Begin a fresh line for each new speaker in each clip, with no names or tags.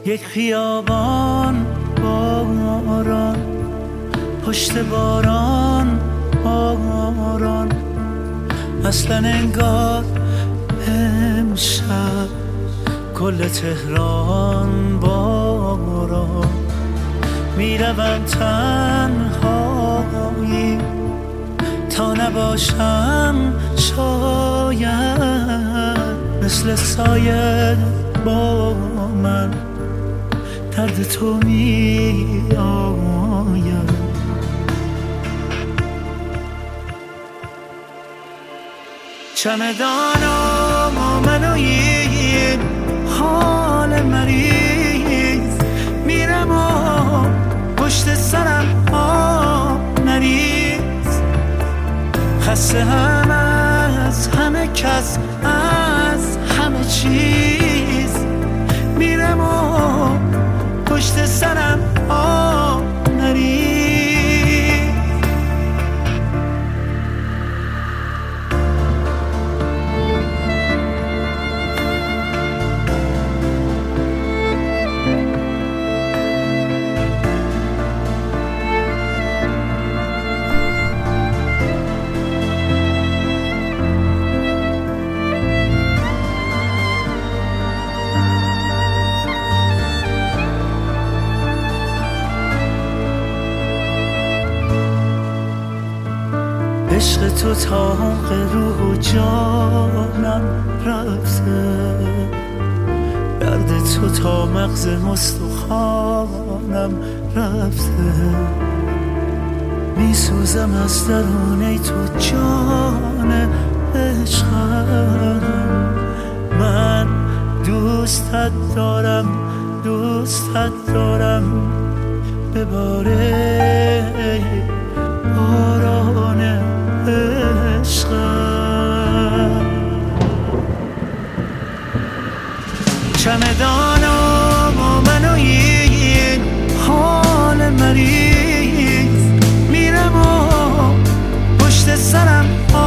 یک خیابان باران، پشت باران باران، اصلا انگار امشب کل تهران باران. میروم تنهایی تا نباشم شاید، مثل سایه با من درد تو می آید. چمدانم و من و این حال مریض، میرم و پشت سرم نریز، خسته هم از همه کس، از همه چیز، میرم و پشت سرم نریز. عشق تو طاق روح و جانم رفته، درد تو تا مغز مستخوانم رفته، میسوزم از درونه تو جان عشقم. من دوستت دارم، دوستت دارم، بباره باران عشقم. چمدانم و من و این حال مریض، میرم و پشت سرم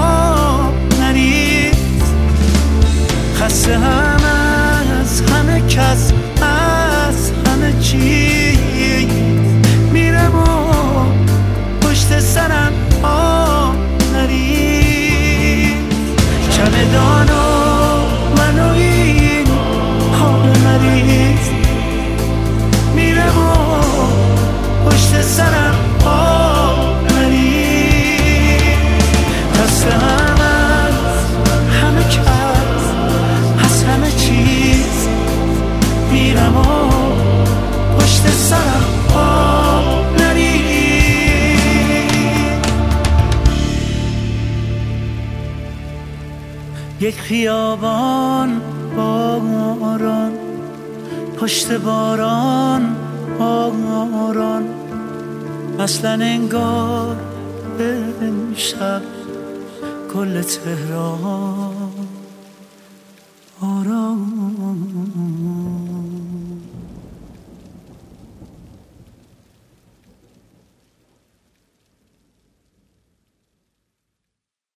نریز، خسته هم از همه کس، از همه چیز، میرم و پشت سرم نریز. چمدان و من و این حال مریض، میرم و پشت سرم نریز، خسته هم از همه کس، از همه چیز، میرم و پشت سرم یک خیابان باران، پشت باران باران، اصلا انگار امشب کل تهران آرام.